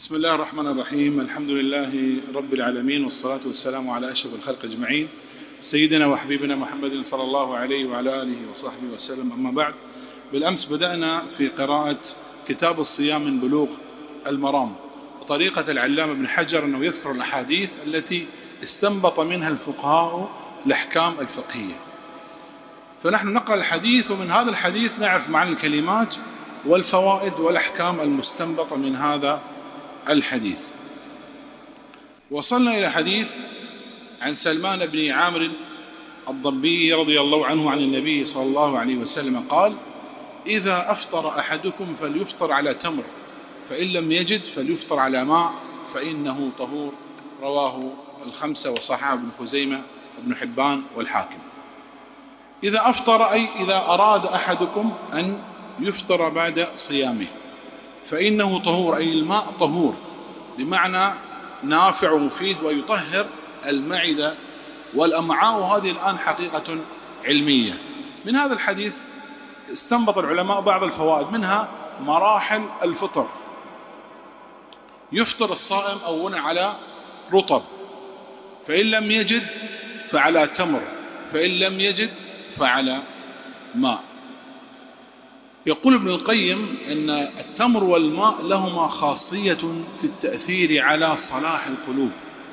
بسم الله الرحمن الرحيم. الحمد لله رب العالمين، والصلاة والسلام على أشرف الخلق أجمعين، سيدنا وحبيبنا محمد صلى الله عليه وعلى آله وصحبه وسلم. أما بعد، بالأمس بدأنا في قراءة كتاب الصيام من بلوغ المرام، وطريقة العلامة ابن حجر أنه يذكر الأحاديث التي استنبط منها الفقهاء الأحكام الفقهية. فنحن نقرأ الحديث، ومن هذا الحديث نعرف معاني الكلمات والفوائد والأحكام المستنبطة من هذا الحديث. وصلنا إلى حديث عن سلمان بن عامر الضبي رضي الله عنه عن النبي صلى الله عليه وسلم قال: إذا أفطر أحدكم فليفطر على تمر، فإن لم يجد فليفطر على ماء فإنه طهور. رواه الخمسة وصححه ابن خزيمة وابن حبان والحاكم. إذا أفطر أي إذا أراد أحدكم أن يفطر بعد صيامه فإنه طهور، أي الماء طهور، بمعنى نافع ومفيد ويطهر المعدة والأمعاء، وهذه الآن حقيقة علمية. من هذا الحديث استنبط العلماء بعض الفوائد، منها مراحل الفطر. يفطر الصائم أولا على رطب، فإن لم يجد فعلى تمر، فإن لم يجد فعلى ماء. يقول ابن القيم أن التمر والماء لهما خاصية في التأثير على صلاح القلوب،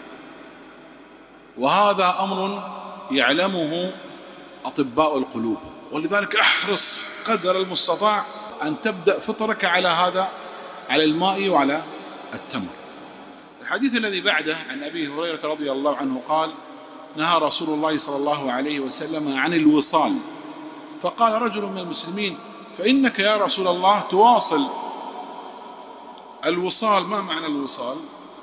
وهذا أمر يعلمه أطباء القلوب، ولذلك احرص قدر المستطاع أن تبدأ فطرك على الماء وعلى التمر. الحديث الذي بعده عن أبي هريرة رضي الله عنه قال: نهى رسول الله صلى الله عليه وسلم عن الوصال، فقال رجل من المسلمين: فإنك يا رسول الله تواصل الوصال. ما معنى الوصال؟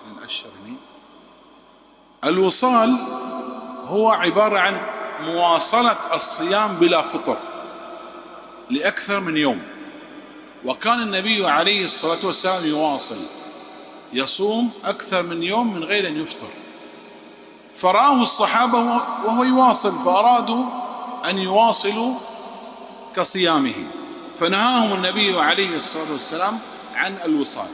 الوصال هو عبارة عن مواصلة الصيام بلا فطر لأكثر من يوم، وكان النبي عليه الصلاة والسلام يواصل يصوم أكثر من يوم من غير أن يفطر، فرآه الصحابة وهو يواصل فأرادوا أن يواصلوا كصيامه، فنهاهم النبي عليه الصلاة والسلام عن الوصال.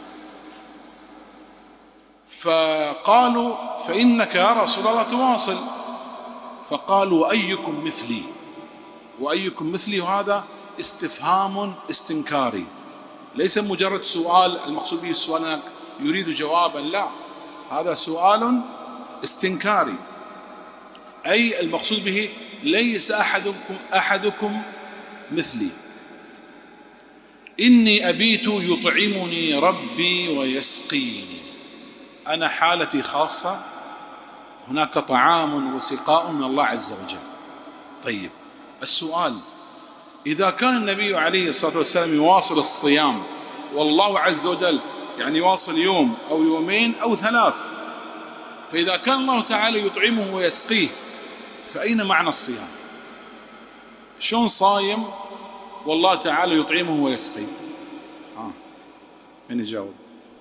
فقالوا: فإنك يا رسول الله تواصل. فقالوا: وأيكم مثلي؟ وأيكم مثلي، وهذا استفهام استنكاري، ليس مجرد سؤال المقصود به السؤال يريد جوابا، لا، هذا سؤال استنكاري، أي المقصود به ليس أحدكم مثلي. إني أبيت يطعمني ربي ويسقيني، أنا حالتي خاصة، هناك طعام وسقاء من الله عز وجل. طيب، السؤال: إذا كان النبي عليه الصلاة والسلام يواصل الصيام، والله عز وجل يعني يواصل يوم أو يومين أو ثلاث، فإذا كان الله تعالى يطعمه ويسقيه، فأين معنى الصيام؟ شلون صايم والله تعالى يطعمه ويسقيه؟ من يجاوب؟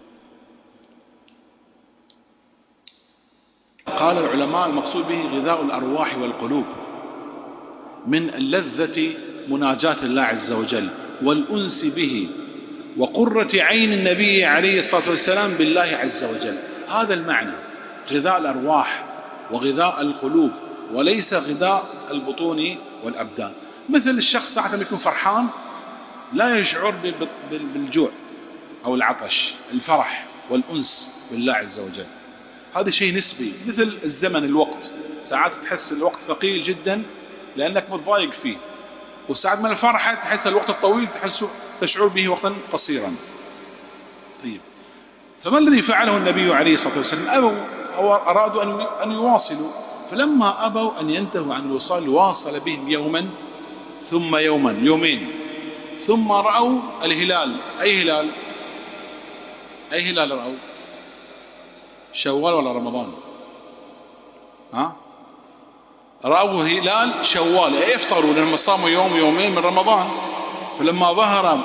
قال العلماء: المقصود به غذاء الأرواح والقلوب من اللذة مناجاة الله عز وجل والأنس به، وقرة عين النبي عليه الصلاة والسلام بالله عز وجل. هذا المعنى، غذاء الأرواح وغذاء القلوب، وليس غذاء البطون والأبدان. مثل الشخص ساعة ما يكون فرحان لا يشعر بالجوع أو العطش، الفرح والأنس بالله عز وجل، هذا شيء نسبي. مثل الزمن، الوقت، ساعات تحس الوقت ثقيل جدا لأنك متضايق فيه، وساعات من الفرحة تحس الوقت الطويل تشعر به وقتا قصيرا. طيب، فما الذي فعله النبي عليه الصلاة والسلام؟ أبوا أو أرادوا أن يواصلوا، فلما أبوا أن ينتهوا عن الوصال واصل بهم يوما ثم يومين، ثم رأوا الهلال. أي هلال؟ أي هلال رأوا؟ شوال ولا رمضان؟ رأوا هلال شوال، يفطروا لأنهم صاموا يوم يومين من رمضان، فلما ظهر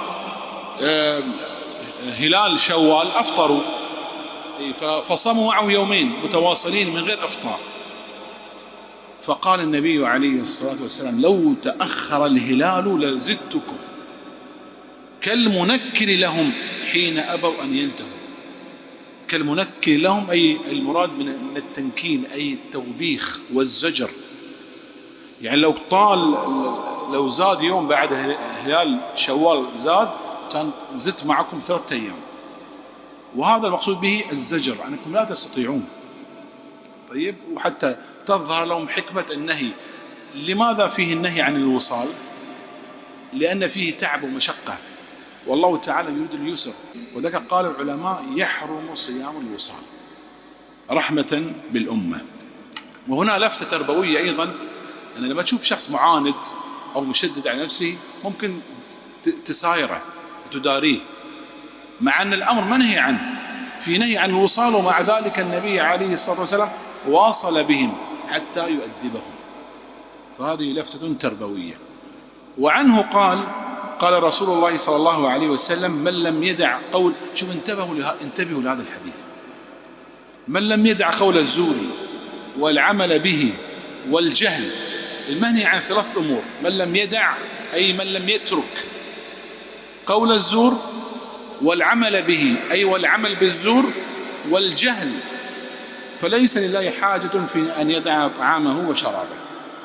هلال شوال أفطروا، فصاموا معه يومين متواصلين من غير أفطار. فقال النبي عليه الصلاة والسلام: لو تأخر الهلال لزدتكم، كالمنكر لهم حين أبوا أن ينتهوا. كالمنكر لهم، أي المراد من التنكيل أي التوبيخ والزجر. يعني لو زاد يوم بعد هلال شوال كان زدت معكم 3 أيام، وهذا المقصود به الزجر أنكم لا تستطيعون. طيب، وحتى تظهر لهم حكمة النهي. لماذا فيه النهي عن الوصال؟ لأن فيه تعب ومشقة، والله تعالى يريد اليسر، وذلك قال العلماء يحرم صيام الوصال رحمة بالأمة. وهنا لفتة تربوية أيضا، أن لما تشوف شخص معاند أو مشدد على نفسه ممكن تسايره وتداريه، مع أن الأمر منهي عنه، في نهي عن الوصال، ومع ذلك النبي عليه الصلاة والسلام واصل بهم حتى يؤدبهم. فهذه لفتة تربوية. وعنه قال رسول الله صلى الله عليه وسلم: من لم يدع قول، شوف انتبهوا لهذا الحديث، من لم يدع قول الزور والعمل به والجهل. المنهي عن 3 أمور: من لم يدع أي من لم يترك قول الزور، والعمل به أي والعمل بالزور، والجهل، فليس لله حاجة في أن يدع طعامه وشرابه.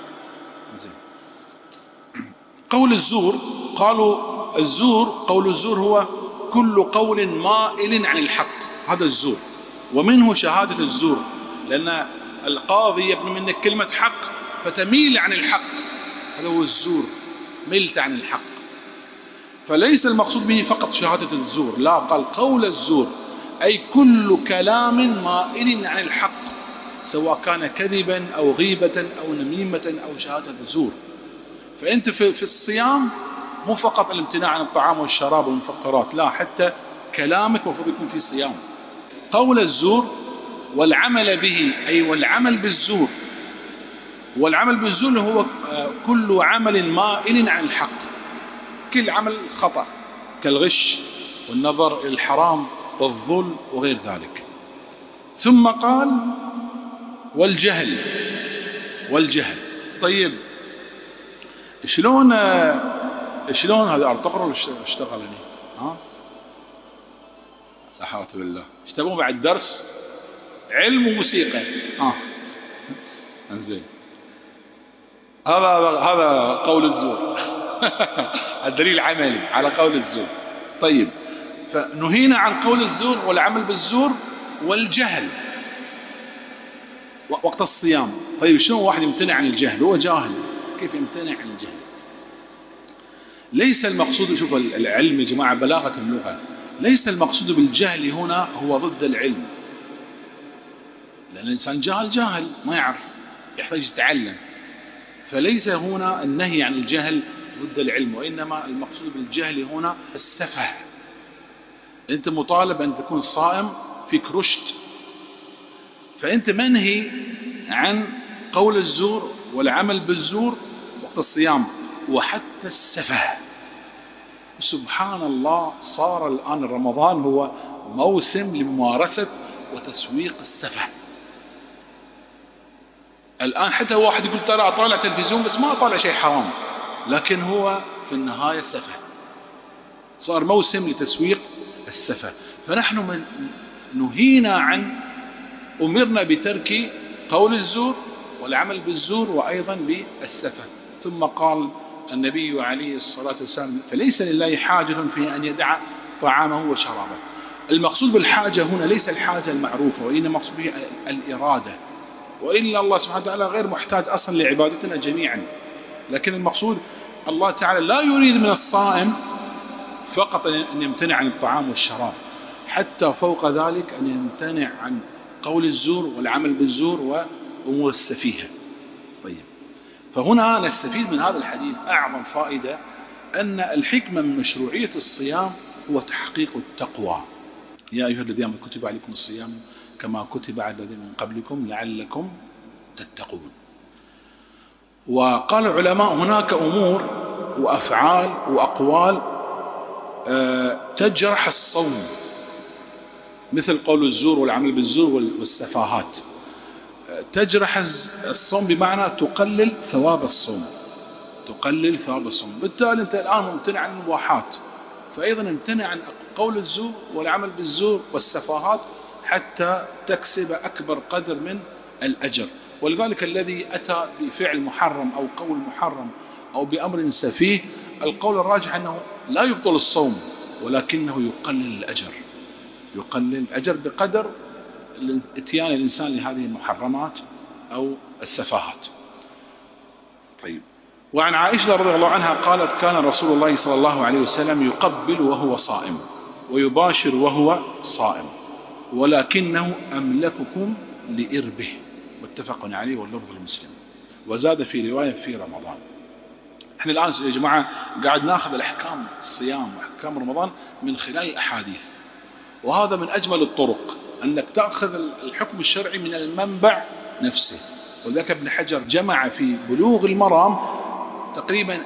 قول الزور، قالوا قول الزور هو كل قول مائل عن الحق، هذا الزور، ومنه شهادة الزور، لأن القاضي يبني منك كلمة حق فتميل عن الحق، هذا هو الزور، ملت عن الحق. فليس المقصود به فقط شهادة الزور، لا، قال قول الزور أي كل كلام مائل عن الحق، سواء كان كذبا أو غيبة أو نميمة أو شهادة الزور. فأنت في الصيام مو فقط الامتناع عن الطعام والشراب والمفطرات، لا، حتى كلامك المفروض يكون في صيام. قول الزور والعمل به أي والعمل بالزور، والعمل بالزور هو كل عمل مائل عن الحق، كل عمل خطأ كالغش والنظر إلى الحرام والظلم وغير ذلك. ثم قال والجهل. طيب، شلون هذا أرتقر ولا اشتغل لي؟ لا حول بالله، اشتغلوا بعد درس علم وموسيقى. انزين، هذا قول الزور. الدليل عملي على قول الزور. طيب، فنهينا عن قول الزور والعمل بالزور والجهل وقت الصيام. طيب، شلون واحد يمتنع عن الجهل؟ هو جاهل، كيف يمتنع عن الجهل؟ ليس المقصود، شوف العلم يا جماعة بلاغة اللغة، ليس المقصود بالجهل هنا هو ضد العلم، لأن الإنسان جاهل ما يعرف، يحتاج يتعلم. فليس هنا النهي عن الجهل ضد العلم، وإنما المقصود بالجهل هنا السفه. أنت مطالب أن تكون صائم فيك رشد، فأنت منهي عن قول الزور والعمل بالزور وقت الصيام وحتى السفه. سبحان الله، صار الآن رمضان هو موسم لممارسة وتسويق السفه. الآن حتى واحد يقول ترى أطالع تلفزيون بس ما أطالع شيء حرام، لكن هو في النهاية سفه، صار موسم لتسويق السفه. فنحن نهينا أمرنا بترك قول الزور والعمل بالزور وأيضا بالسفه. ثم قال النبي عليه الصلاة والسلام: فليس لله حاجة في أن يدع طعامه وشرابه. المقصود بالحاجة هنا ليس الحاجة المعروفة، وإنما المقصود به الإرادة، وإلا الله سبحانه وتعالى غير محتاج أصلا لعبادتنا جميعا. لكن المقصود الله تعالى لا يريد من الصائم فقط أن يمتنع عن الطعام والشراب، حتى فوق ذلك أن يمتنع عن قول الزور والعمل بالزور وأمور السفيهة. طيب، فهنا نستفيد من هذا الحديث أعظم فائدة، أن الحكمة من مشروعية الصيام هو تحقيق التقوى. يا أيها الذين آمنوا كتب عليكم الصيام كما كتب على الذين من قبلكم لعلكم تتقون. وقال العلماء هناك أمور وأفعال وأقوال تجرح الصوم، مثل قول الزور والعمل بالزور والسفاهات. تجرح الصوم بمعنى تقلل ثواب الصوم، بالتالي أنت الآن ممتنع عن المباحات، فأيضا امتنع عن قول الزور والعمل بالزور والسفاهات حتى تكسب أكبر قدر من الأجر. ولذلك الذي أتى بفعل محرم أو قول محرم أو بأمر سفيه، القول الراجح أنه لا يبطل الصوم، ولكنه يقلل الأجر، يقلل الأجر بقدر اتيان الإنسان لهذه المحرمات أو السفاهات. طيب. وعن عائشة رضي الله عنها قالت: كان رسول الله صلى الله عليه وسلم يقبل وهو صائم ويباشر وهو صائم، ولكنه أملككم لإربه، متفق عليه واللفظ المسلم. وزاد في رواية: في رمضان. احنا الآن يا جماعة قاعد ناخذ الأحكام الصيام وأحكام رمضان من خلال الأحاديث، وهذا من أجمل الطرق أنك تأخذ الحكم الشرعي من المنبع نفسه. وذلك ابن حجر جمع في بلوغ المرام تقريبا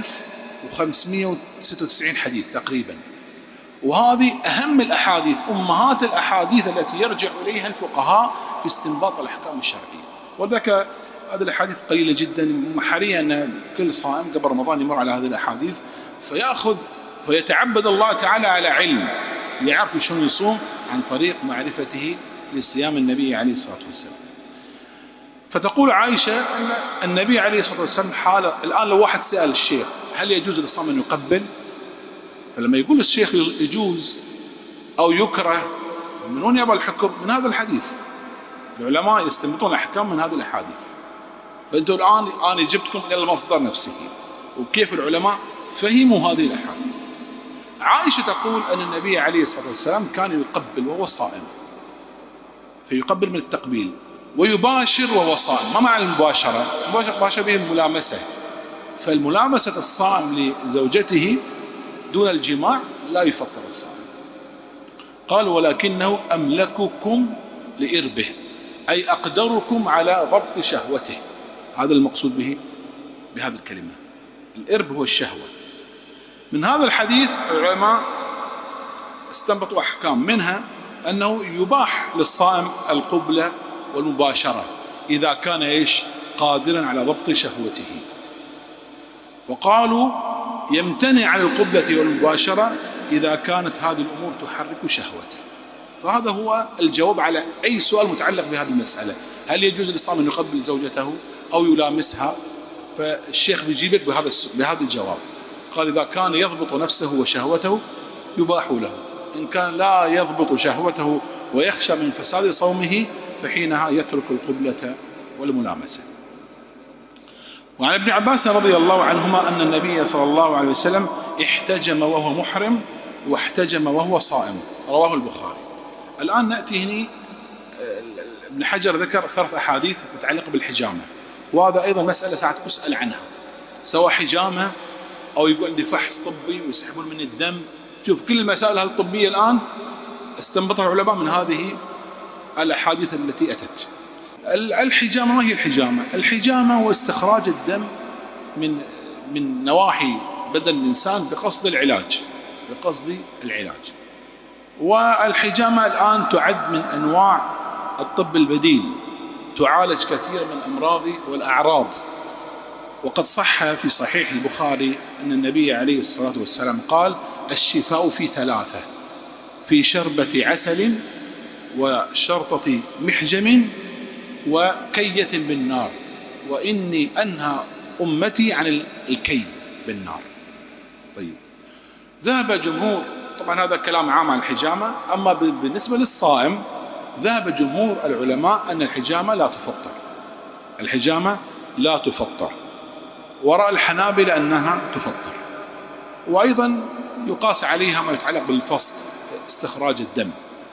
1596 حديث تقريبا، وهذه أهم الأحاديث، أمهات الأحاديث التي يرجع إليها الفقهاء في استنباط الأحكام الشرعية. وذلك هذه الأحاديث قليلة جدا، حريا أن كل صائم قبل رمضان يمر على هذه الأحاديث فيأخذ ويتعبد الله تعالى على علم، يعرف شلون يصوم عن طريق معرفته لصيام النبي عليه الصلاة والسلام. فتقول عائشة أن النبي عليه الصلاة والسلام حال الآن لو واحد سأل الشيخ: هل يجوز للصائم أن يقبل؟ فلما يقول الشيخ يجوز أو يكره، من وين يبقى الحكم؟ من هذا الحديث. العلماء يستنبطون الأحكام من هذه الأحاديث. فأنتم الآن أنا جبتكم إلى المصدر نفسه وكيف العلماء فهموا هذه الأحاديث. عائشة تقول أن النبي عليه الصلاة والسلام كان يقبل وهو صائم، فيقبل من التقبيل، ويباشر وهو صائم. ما معنى المباشرة؟ المباشرة به الملامسة، فالملامسة الصائم لزوجته دون الجماع لا يفطر الصائم. قال: ولكنه أملككم لإربه، أي أقدركم على ضبط شهوته. هذا المقصود به بهذه الكلمة. الإرب هو الشهوة. من هذا الحديث العلماء استنبطوا أحكام، منها أنه يباح للصائم القبلة والمباشرة إذا كان قادرا على ضبط شهوته. وقالوا يمتنع عن القبلة والمباشرة إذا كانت هذه الأمور تحرك شهوته. فهذا هو الجواب على أي سؤال متعلق بهذه المسألة: هل يجوز للصائم أن يقبل زوجته أو يلامسها؟ فالشيخ بيجيبك بهذا الجواب. قال: إذا كان يضبط نفسه وشهوته يباح له، إن كان لا يضبط شهوته ويخشى من فساد صومه فحينها يترك القبلة والملامسة. وعن ابن عباس رضي الله عنهما أن النبي صلى الله عليه وسلم احتجم وهو محرم واحتجم وهو صائم، رواه البخاري. الآن نأتي هنا ابن حجر ذكر 3 أحاديث متعلقة بالحجامة، وهذا أيضا مسألة ساعات أسأل عنها، سواء حجامة أو يقول عندي فحص طبي ويسحبون من الدم. شوف كل المسائل الطبية الآن استنبطها العلماء من هذه الأحاديث التي أتت. الحجامة ما هي الحجامة؟ الحجامة هو استخراج الدم من نواحي بدن الإنسان بقصد العلاج. والحجامة الآن تعد من أنواع الطب البديل، تعالج كثير من الأمراض والأعراض. وقد صح في صحيح البخاري أن النبي عليه الصلاة والسلام قال: الشفاء في 3: في شربة عسل، وشرطة محجم، وكية بالنار، وإني أنهى أمتي عن الكي بالنار. طيب، ذهب جمهور، طبعا هذا كلام عام عن الحجامة، أما بالنسبة للصائم ذهب جمهور العلماء أن الحجامة لا تفطر، وراء الحنابلة أنها تفطر، وأيضا يقاس عليها ما يتعلق بالفصل، استخراج الدم.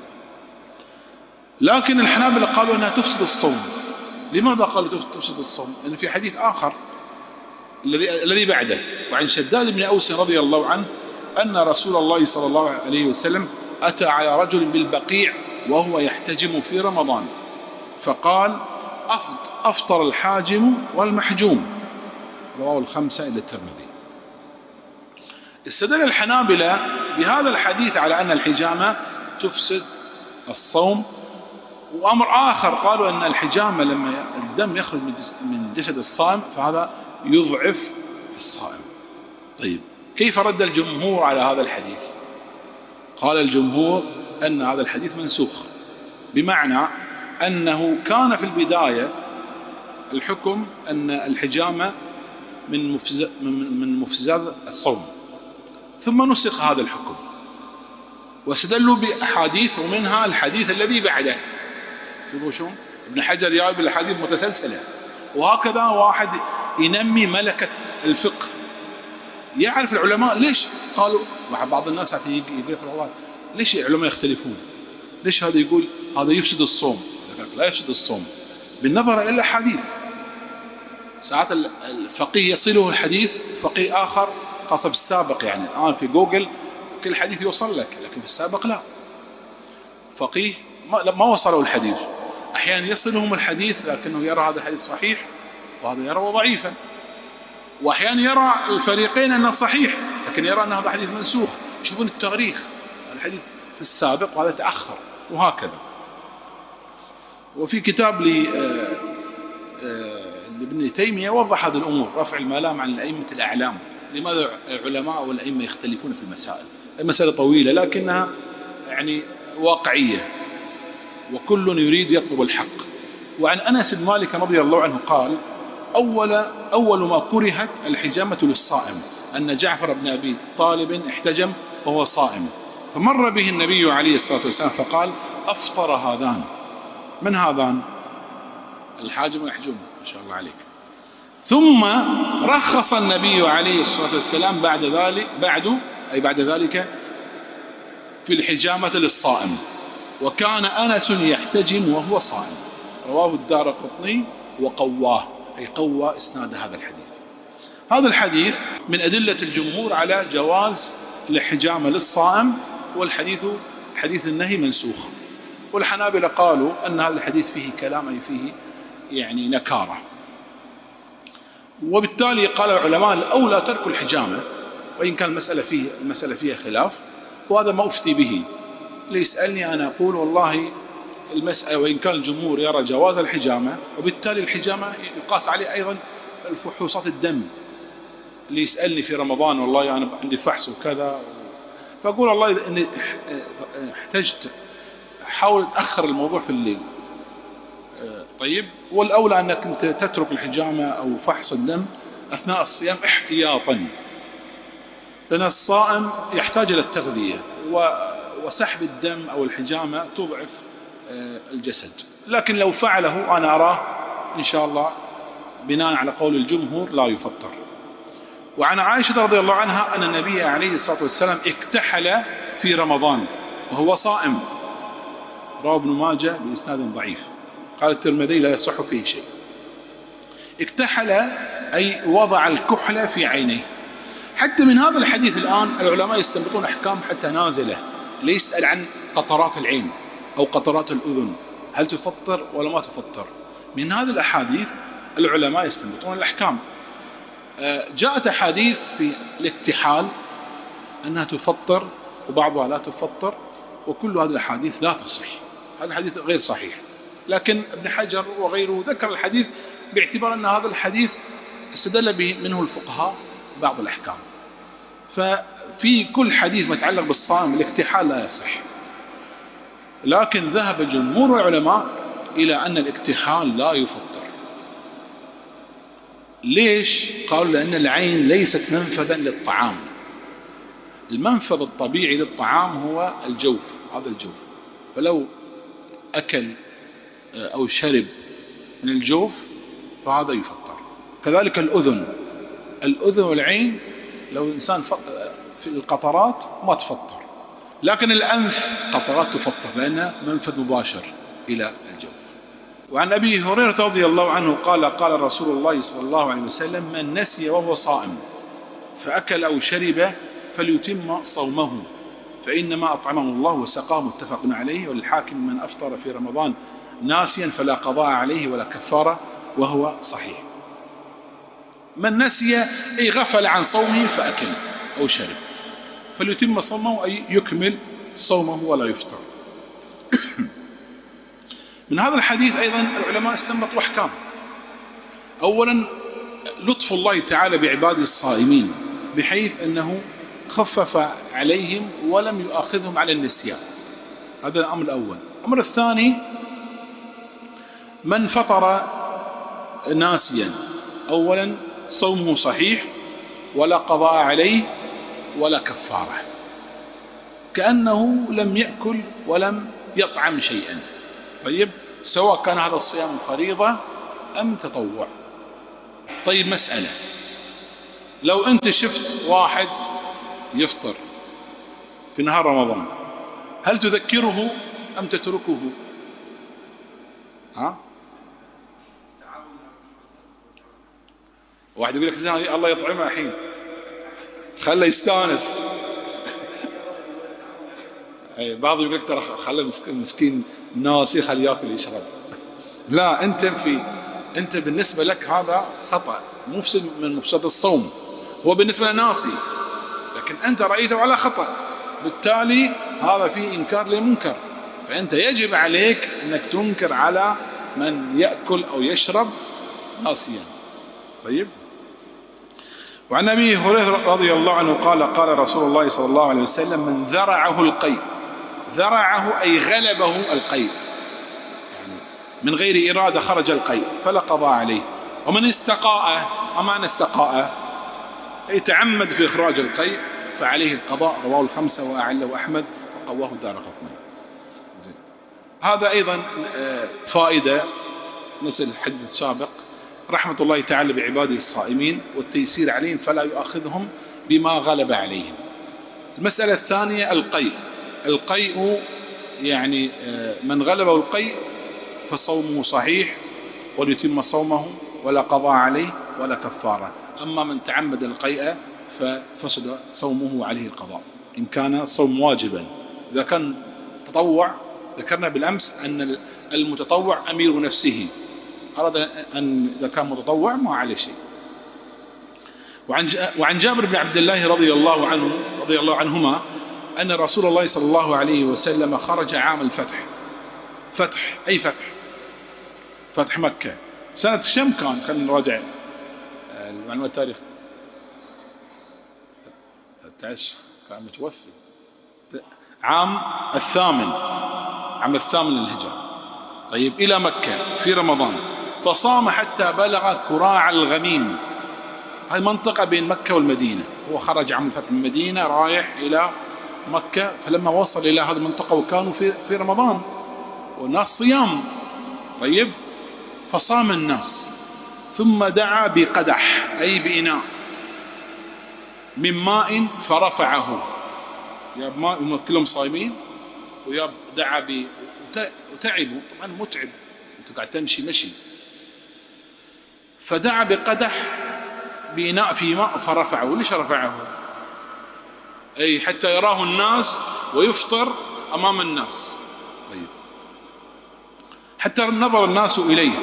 لكن الحنابلة قالوا أنها تفسد الصوم. لماذا قالوا تفسد الصوم؟ لأن في حديث آخر الذي بعده، وعن شداد بن أوس رضي الله عنه أن رسول الله صلى الله عليه وسلم أتى على رجل بالبقيع وهو يحتجم في رمضان، فقال: أفطر الحاجم والمحجوم، رواه 5 إلى الترمذي. استدل الحنابلة بهذا الحديث على أن الحجامة تفسد الصوم. وأمر آخر قالوا أن الحجامة لما الدم يخرج من جسد الصائم فهذا يضعف الصائم. طيب، كيف رد الجمهور على هذا الحديث؟ قال الجمهور أن هذا الحديث منسوخ، بمعنى أنه كان في البداية الحكم أن الحجامة من مفسدات الصوم، ثم نسخ هذا الحكم واستدلوا بأحاديث، ومنها الحديث الذي بعده. شوفوا شلون ابن حجر جايب الأحاديث متسلسلة. وهكذا واحد ينمي ملكة الفقه، يعرف العلماء ليش قالوا. بعض الناس يقول والله ليش العلماء يختلفون؟ ليش هذا يقول هذا يفسد الصوم، لا يفسد الصوم، بالنظر إلى الحديث. ساعات الفقيه يصله الحديث، فقيه آخر خاصة بالسابق، يعني الآن في جوجل كل حديث يوصل لك، لكن في السابق لا، فقيه ما وصلوا الحديث. أحيانا يصلهم الحديث لكنه يرى هذا الحديث صحيح وهذا يرى ضعيفا، وأحيانا يرى الفريقين أنه صحيح لكن يرى أن هذا حديث منسوخ. يشوفون التاريخ، الحديث في السابق وهذا تأخر، وهكذا. وفي كتاب لابن تيمية وضح هذه الأمور، رفع الملام عن الأئمة الأعلام. لماذا العلماء والأئمة يختلفون في المسائل؟ المسألة طويلة لكنها يعني واقعية، وكل يريد يطلب الحق. وعن أنس بن مالك رضي الله عنه قال: أول ما كرهت الحجامة للصائم أن جعفر بن أبي طالب احتجم وهو صائم، فمر به النبي عليه الصلاة والسلام فقال: أفطر هذان. من هذان؟ الحاجم والمحجوم، ما شاء الله عليك. ثم رخص النبي عليه الصلاة والسلام بعد ذلك في الحجامة للصائم، وكان أنس يحتجم وهو صائم. رواه الدارقطني وقواه، أي قوى إسناد هذا الحديث. هذا الحديث من أدلة الجمهور على جواز الحجامة للصائم، والحديث حديث النهي منسوخ. والحنابلة قالوا أن هذا الحديث فيه كلام، أي فيه يعني نكارة، وبالتالي قال العلماء الأولى ترك الحجامة، وإن كان المسألة فيها خلاف، وهذا ما أفتي به. ليسألني أنا أقول والله المسألة، وإن كان الجمهور يرى جواز الحجامة، وبالتالي الحجامة يقاس عليه أيضا الفحوصات الدم. اللي يسألني في رمضان والله أنا عندي فحص وكذا، فأقول والله إني احتجت، حاول تأخر الموضوع في الليل. طيب، والأولى أنك أنت تترك الحجامة أو فحص الدم أثناء الصيام احتياطا، لأن الصائم يحتاج إلى التغذية، وسحب الدم أو الحجامة تضعف الجسد. لكن لو فعله أنا أراه إن شاء الله بناء على قول الجمهور لا يفطر. وعن عائشة رضي الله عنها أن النبي عليه الصلاة والسلام اكتحل في رمضان وهو صائم، رواه ابن ماجه بإسناد ضعيف، قال الترمذي لا يصح فيه شيء. اكتحل أي وضع الكحل في عينيه. حتى من هذا الحديث الآن العلماء يستنبطون أحكام حتى نازلة. ليسأل عن قطرات العين أو قطرات الأذن، هل تفطر ولا ما تفطر؟ من هذه الأحاديث العلماء يستنبطون الأحكام. جاءت أحاديث في الاكتحال أنها تفطر وبعضها لا تفطر، وكل هذه الأحاديث لا تصح، هذا الحديث غير صحيح. لكن ابن حجر وغيره ذكر الحديث باعتبار أن هذا الحديث استدل به منه الفقهاء بعض الأحكام. ففي كل حديث متعلق بالصائم الاكتحال لا يصح، لكن ذهب جمهور العلماء إلى أن الاكتحال لا يفطر. ليش؟ قالوا لأن العين ليست منفذا للطعام. المنفذ الطبيعي للطعام هو الجوف، هذا الجوف، فلو أكل أو شرب من الجوف فهذا يفطر. كذلك الأذن والعين، لو الإنسان في القطرات ما تفطر، لكن الأنف قطرات تفطر لأنها منفذ مباشر إلى الجوف. وعن أبي هريرة رضي الله عنه قال: قال رسول الله صلى الله عليه وسلم: من نسي وهو صائم فأكل أو شرب فليتم صومه فإنما أطعمه الله وسقاه، متفق عليه. وللحاكم: من أفطر في رمضان ناسيا فلا قضاء عليه ولا كفارة، وهو صحيح. من نسي أي غفل عن صومه فأكل أو شرب فليتم صومه، أي يكمل صومه ولا يفطر. من هذا الحديث أيضا العلماء استنبطوا أحكام. أولا لطف الله تعالى بعباده الصائمين، بحيث أنه خفف عليهم ولم يؤاخذهم على النسيان، هذا الأمر الأول. الأمر الثاني من فطر ناسيا، أولا صومه صحيح ولا قضاء عليه ولا كفارة، كأنه لم يأكل ولم يطعم شيئا. طيب، سواء كان هذا الصيام فريضة أم تطوع. طيب مسألة، لو أنت شفت واحد يفطر في نهار رمضان، هل تذكره أم تتركه؟ واحد يقول لك الله يطعمه الحين، خله يستانس. بعض يقول لك ترى خله مسكين ناسي، خليه ياكل يشرب. لا، انت بالنسبه لك هذا خطأ، مفسد من مفسد الصوم. هو بالنسبه لناسي، لكن انت رايته على خطأ، بالتالي هذا فيه انكار لمنكر، فانت يجب عليك انك تنكر على من يأكل او يشرب ناسيا. طيب، وعن أبي هريرة رضي الله عنه قال قال رسول الله صلى الله عليه وسلم: من ذرعه القيء، ذرعه أي غلبه القيء، يعني من غير إرادة خرج القيء فلا قضاء عليه. ومن استقاء، أمان استقاء أي تعمد في إخراج القيء، فعليه القضاء. رواه الخمسة وأعله أحمد وقواه الدارقطني. هذا أيضا فائدة مثل الحديث السابق: رحمة الله تعالى بعباده الصائمين والتيسير عليهم فلا يؤاخذهم بما غلب عليهم. المسألة الثانية القيء يعني من غلبه القيء فصومه صحيح وليتم صومه ولا قضاء عليه ولا كفارة. أما من تعمد القيء ففسد صومه عليه القضاء إن كان الصوم واجبا. إذا كان تطوع ذكرنا بالأمس أن المتطوع أمير نفسه، أراد أن إذا كان متطوع ما عليه شيء. وعن جابر بن عبد الله رضي الله عنهما أن رسول الله صلى الله عليه وسلم خرج عام الفتح. أي فتح مكة سنة كم كان؟ خلينا نراجع المعلومات التاريخ. 13 كان متوفي، عام الثامن للهجرة. طيب، إلى مكة في رمضان، فصام حتى بلغ كراع الغميم. هذه منطقة بين مكة والمدينة. هو خرج عام الفتح من المدينة رايح إلى مكة، فلما وصل إلى هذه المنطقة وكانوا في رمضان والناس صيام، طيب، فصام الناس ثم دعا بقدح أي بإناء من ماء فرفعه. يا ماء كلهم صايمين، ويا دعا وتعبوا، طبعا متعب، انت قاعد تمشي مشي، فدعا بقدح بإناء في ماء فرفعه. ليش رفعه؟ أي حتى يراه الناس ويفطر أمام الناس. طيب، حتى نظر الناس إليه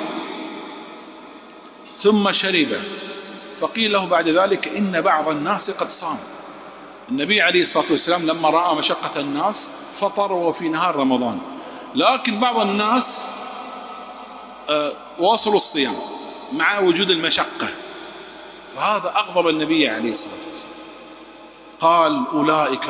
ثم شرب، فقيل له بعد ذلك إن بعض الناس قد صام. النبي عليه الصلاة والسلام لما رأى مشقة الناس فطر وفي نهار رمضان، لكن بعض الناس واصلوا الصيام مع وجود المشقة، فهذا أغضب النبي عليه الصلاة والسلام. قال: أولئك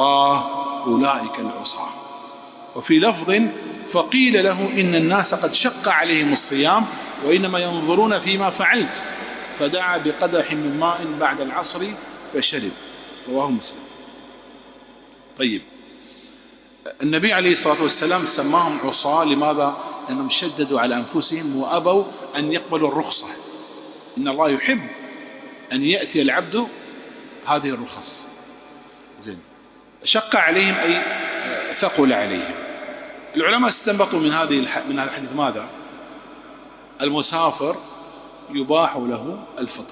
العصاة. وفي لفظ: فقيل له إن الناس قد شق عليهم الصيام وإنما ينظرون فيما فعلت، فدعا بقدح من ماء بعد العصر فشرب. رواه مسلم. طيب، النبي عليه الصلاة والسلام سماهم عصاة. لماذا؟ لأنهم شددوا على أنفسهم وأبوا أن يقبلوا الرخصة. إن الله يحب أن يأتي العبد هذه الرخص. زين، شق عليهم أي ثقل عليهم. العلماء استنبطوا من هذا الحديث ماذا؟ المسافر يباح له الفطر،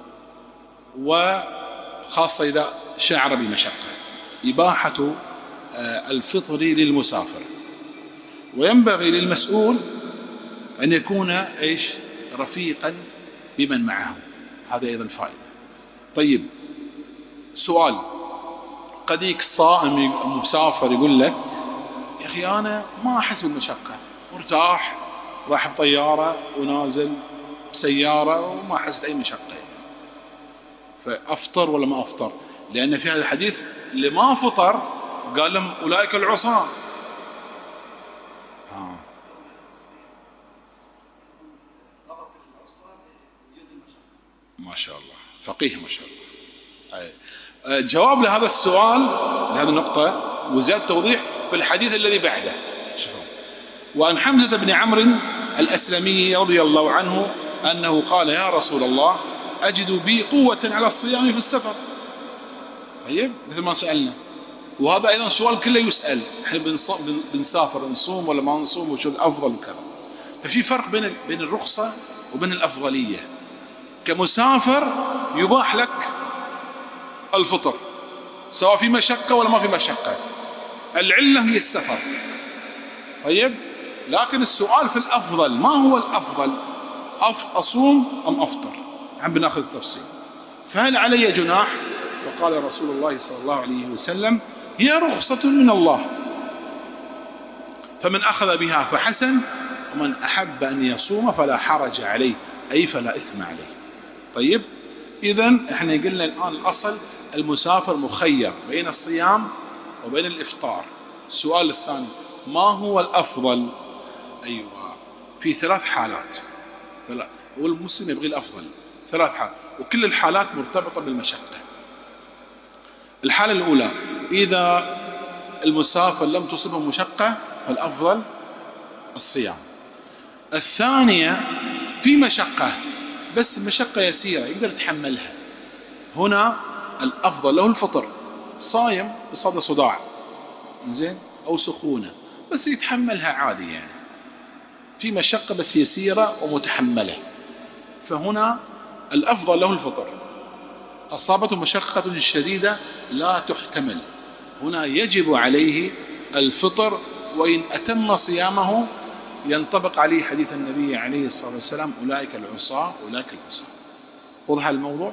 وخاصة إذا شعر بمشقة، إباحة الفطر للمسافر. وينبغي للمسؤول أن يكون رفيقا بمن معه. هذا أيضا فائدة. طيب، سؤال: قد يك الصائم المسافر يقول لك: يا أخي أنا ما أحس بالمشقة، مرتاح، راح بطيارة ونازل بسيارة وما أحس أي مشقة، فأفطر ولا ما أفطر؟ لأن في هذا الحديث اللي ما فطر قال لهم أولئك العصاة. ها. ما شاء الله، فقيه ما شاء الله. جواب لهذا السؤال، لهذه النقطة وزيادة توضيح في الحديث الذي بعده. شوفوا. وعن حمزة بن عمرو الأسلمي رضي الله عنه أنه قال: يا رسول الله، أجد بي قوة على الصيام في السفر. طيب، مثل ما سألنا، وهذا أيضا سؤال كله يسأل، احنا بنسافر نصوم ولا ما نصوم، وشو الأفضل وكذا. ففي فرق بين الرخصة وبين الأفضلية. كمسافر يباح لك الفطر سواء في مشقة ولا ما في مشقة، العلة هي السفر. طيب، لكن السؤال في الأفضل، ما هو الأفضل؟ أصوم أم أفطر؟ عم بناخذ التفصيل. فهل علي جناح؟ فقال رسول الله صلى الله عليه وسلم: هي رخصة من الله، فمن أخذ بها فحسن، ومن أحب أن يصوم فلا حرج عليه، أي فلا إثم عليه. طيب، إذن احنا قلنا الآن الأصل المسافر مخير بين الصيام وبين الإفطار. السؤال الثاني: ما هو الأفضل؟ أيوة، في 3 حالات. والمسلم يبغي الأفضل 3 حالات، وكل الحالات مرتبطة بالمشقة. الحالة الأولى: إذا المسافر لم تصبه مشقة فالأفضل الصيام. الثانية: في مشقة بس مشقة يسيرة يقدر يتحملها، هنا الأفضل له الفطر. صايم بصدى صداع زين أو سخونة بس يتحملها عادي، يعني في مشقة بس يسيرة ومتحملة، فهنا الأفضل له الفطر. أصابته مشقة شديدة لا تحتمل، هنا يجب عليه الفطر، وإن أتم صيامه ينطبق عليه حديث النبي عليه الصلاة والسلام: أولئك العصاة أولئك العصاة. وضح الموضوع.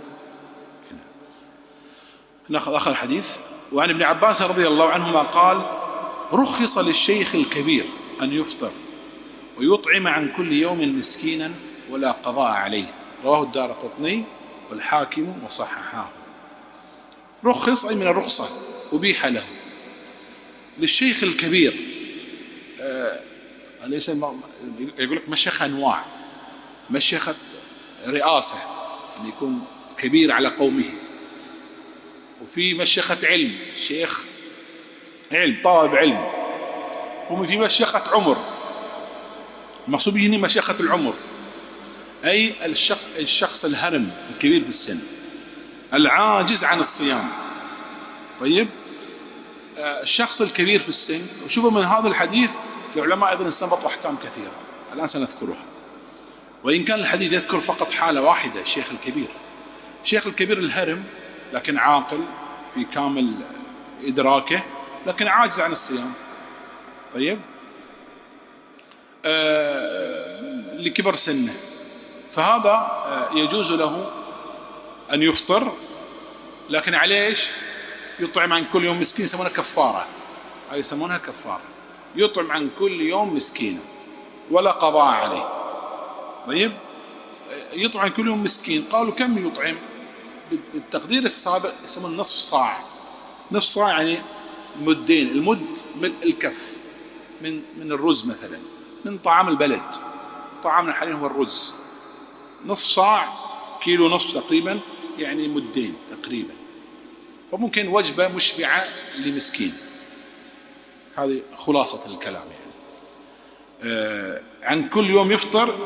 نأخذ آخر الحديث. وعن ابن عباس رضي الله عنهما قال: رخص للشيخ الكبير أن يفطر ويطعم عن كل يوم مسكينا ولا قضاء عليه. رواه الدارقطني والحاكم وصححاه. رخص أي من الرخصة، أبيح له. للشيخ الكبير ليس يقول لك مشيخة أنواع: مشيخة رئاسة أن يكون كبير على قومه، وفي مشيخة علم، شيخ علم طالب علم، وفي مشيخة عمر. المقصود هنا مشيخة العمر، أي الشخص الهرم الكبير في السن العاجز عن الصيام. طيب، الشخص الكبير في السن، وشوفوا من هذا الحديث العلماء أيضا استنبطوا أحكام كثيرة الآن سنذكرها، وإن كان الحديث يذكر فقط حالة واحدة، الشيخ الكبير. الشيخ الكبير الهرم لكن عاقل في كامل إدراكه، لكن عاجز عن الصيام. طيب، لكبر سنه، فهذا يجوز له أن يفطر، لكن عليه إيش؟ يطعم عن كل يوم مسكين، يسمونها كفارة، أي يسمونها كفارة، يطعم عن كل يوم مسكين ولا قضاء عليه. طيب، يطعم عن كل يوم مسكين. قالوا كم يطعم؟ بالتقدير السابق يسمون نصف صاع. نصف صاع يعني مدين، المد ملء الكف من الرز مثلا، من طعام البلد. طعامنا حاليا هو الرز. نصف صاع كيلو نصف تقريبا، يعني مدين تقريبا، وممكن وجبة مشبعة لمسكين. هذه خلاصة الكلام يعني. عن كل يوم يفطر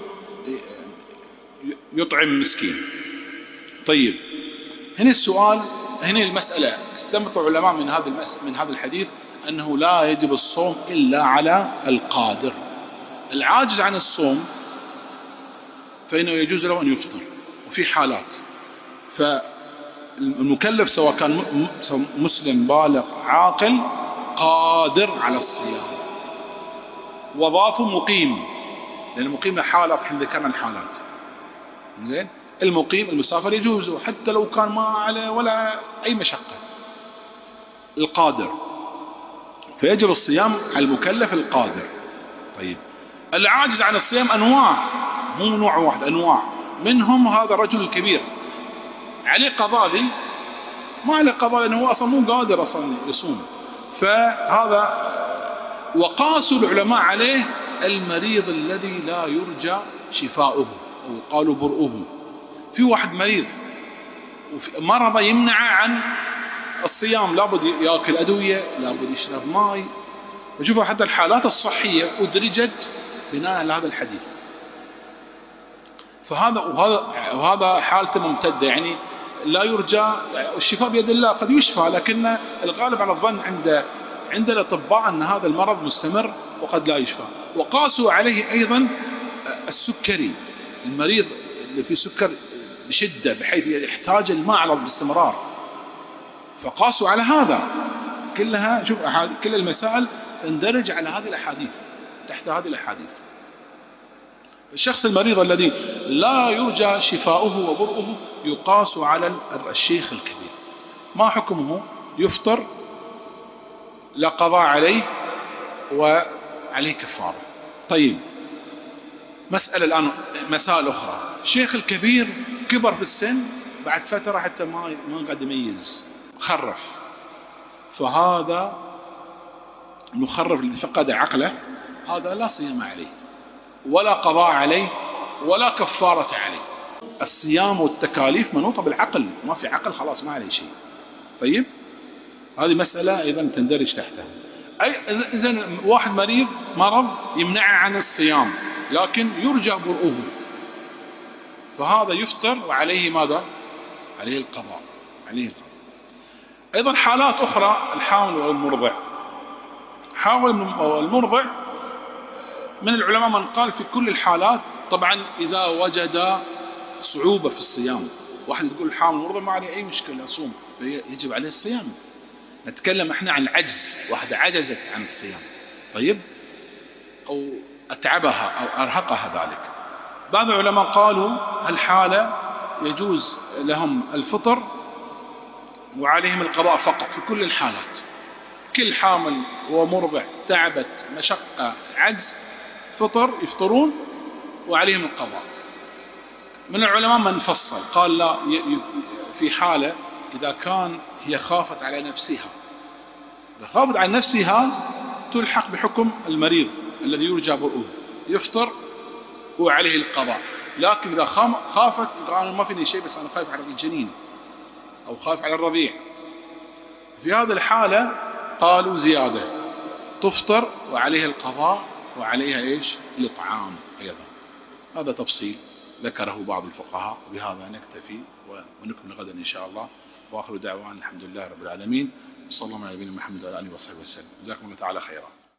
يطعم مسكين. طيب، هنا السؤال، هنا المسألة استنبط العلماء من هذا الحديث أنه لا يجب الصوم إلا على القادر. العاجز عن الصوم فإنه يجوز له أن يفطر، وفي حالات. فالمكلف سواء كان مسلم بالغ عاقل قادر على الصيام، وضافه مقيم، لأن المقيم حالات، احنا ذكرنا الحالات. زين، المقيم المسافر يجوز حتى لو كان ما عليه ولا أي مشقة. القادر، فيجب الصيام على المكلف القادر. طيب، العاجز عن الصيام أنواع، مو نوع واحد، أنواع. منهم هذا الرجل الكبير عليه قضاء، لي ما عليه قضاء لأنه هو أصلا مو قادر أصلا يصوم، فهذا وقاسوا العلماء عليه المريض الذي لا يرجى شفاؤه أو قالوا برؤه. في واحد مريض مرض يمنع عن الصيام، لابد يأكل أدوية، لابد يشرب ماء. وشوفوا حتى الحالات الصحية أدرجت بناء على هذا الحديث. وهذا حالته ممتدة، يعني لا يرجى الشفاء بيد الله، قد يشفى، لكن الغالب على الظن عند الأطباء أن هذا المرض مستمر وقد لا يشفى. وقاسوا عليه أيضا السكري، المريض اللي فيه سكر بشدة بحيث يحتاج الماء باستمرار، فقاسوا على هذا. كلها شوف كل المسائل تندرج على هذه الأحاديث، تحت هذه الأحاديث. الشخص المريض الذي لا يرجى شفاؤه وبرؤه يقاس على الشيخ الكبير. ما حكمه؟ يفطر، لا قضاء عليه وعليه كفارة. طيب مسألة الآن، مسائل أخرى. الشيخ الكبير كبر في السن، بعد فترة حتى ما قاعد يميز، خرف، فهذا المخرف الذي فقد عقله هذا لا صيام عليه ولا قضاء عليه ولا كفارة عليه. الصيام والتكاليف منوطة بالعقل، ما في عقل خلاص ما عليه شيء. طيب هذه مسألة أيضا تندرج تحتها. إذن واحد مرض يمنعه عن الصيام لكن يرجى برؤه، فهذا يفطر وعليه ماذا؟ عليه القضاء. أيضا حالات أخرى، الحامل والمرضع. حامل والمرضع من العلماء من قال في كل الحالات، طبعا إذا وجد صعوبة في الصيام، واحد يقول الحامل والمرضع ما عليه أي مشكلة يصوم، يجب عليه الصيام. نتكلم احنا عن عجز، واحدة عجزت عن الصيام، طيب، أو أتعبها أو أرهقها ذلك. بعض العلماء قالوا هالحالة يجوز لهم الفطر وعليهم القضاء فقط في كل الحالات. كل حامل ومرضع تعبت، مشقة، عجز، فطر، يفطرون وعليهم القضاء. من العلماء من فصل قال لا، في حالة إذا كان هي خافت على نفسها، إذا خافت على نفسها تلحق بحكم المريض الذي يرجى برؤه، يفطر وعليه القضاء. لكن إذا خافت، أنا ما فيني شيء بس أنا خايف على الجنين أو خايف على الرضيع، في هذه الحالة قالوا زيادة، تفطر وعليها القضاء وعليها إيش؟ الإطعام أيضا. هذا تفصيل ذكره بعض الفقهاء. بهذا نكتفي ونكمل غدا إن شاء الله. وآخر دعوان الحمد لله رب العالمين، صلى الله عليه وسلم محمد وعلى آله وصحبه وسلم. جزاكم الله تعالى خيرا.